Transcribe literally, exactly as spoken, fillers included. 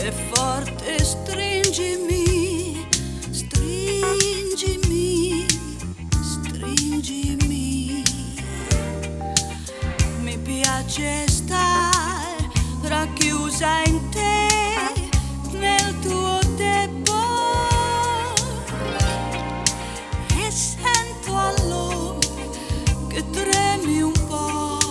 e forte stringimi, stringimi, stringimi. Mi piace stare racchiusa in te,